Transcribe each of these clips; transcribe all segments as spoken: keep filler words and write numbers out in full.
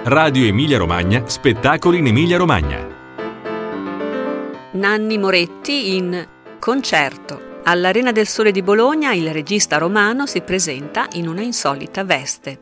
Radio Emilia Romagna, spettacoli in Emilia Romagna. Nanni Moretti in concerto. All'Arena del Sole di Bologna il regista romano si presenta in una insolita veste.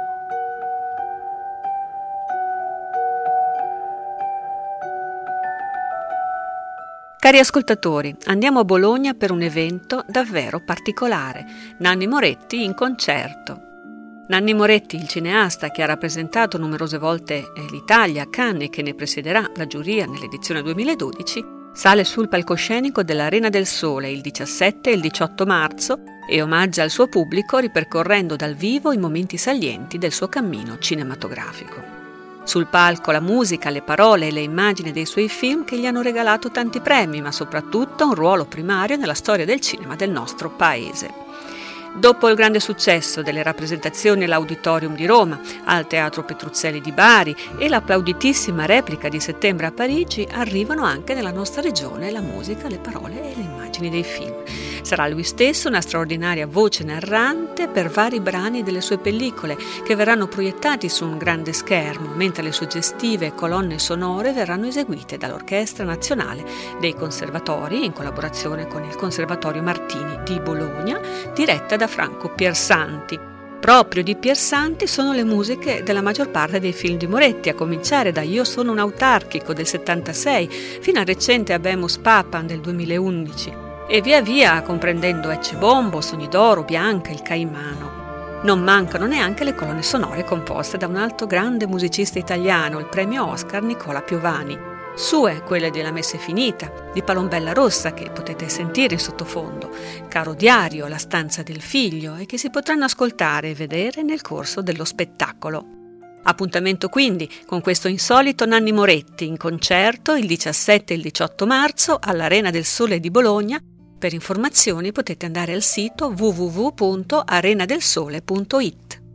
Cari ascoltatori, andiamo a Bologna per un evento davvero particolare. Nanni Moretti in concerto. Nanni Moretti, il cineasta che ha rappresentato numerose volte l'Italia a Cannes e che ne presiederà la giuria nell'edizione duemiladodici, sale sul palcoscenico dell'Arena del Sole il diciassette e il diciotto marzo e omaggia il suo pubblico ripercorrendo dal vivo i momenti salienti del suo cammino cinematografico. Sul palco la musica, le parole e le immagini dei suoi film che gli hanno regalato tanti premi, ma soprattutto un ruolo primario nella storia del cinema del nostro paese. Dopo il grande successo delle rappresentazioni all'Auditorium di Roma, al Teatro Petruzzelli di Bari e l'applauditissima replica di settembre a Parigi, arrivano anche nella nostra regione la musica, le parole e le immagini dei film. Sarà lui stesso una straordinaria voce narrante per vari brani delle sue pellicole che verranno proiettati su un grande schermo, mentre le suggestive colonne sonore verranno eseguite dall'Orchestra Nazionale dei Conservatori in collaborazione con il Conservatorio Martini di Bologna, diretta da Franco Piersanti. Proprio di Piersanti sono le musiche della maggior parte dei film di Moretti, a cominciare da Io sono un autarchico del settantasei fino al recente Habemus Papam del duemilaundici e via via comprendendo Ecce Bombo, Sogni d'oro, Bianca, Il Caimano. Non mancano neanche le colonne sonore composte da un altro grande musicista italiano, il premio Oscar Nicola Piovani. Sue quelle della Messa è finita, di Palombella Rossa, che potete sentire in sottofondo, Caro Diario, La stanza del figlio, e che si potranno ascoltare e vedere nel corso dello spettacolo. Appuntamento quindi con questo insolito Nanni Moretti in concerto il diciassette e il diciotto marzo all'Arena del Sole di Bologna. Per informazioni potete andare al sito w w w punto arenadelsole punto it.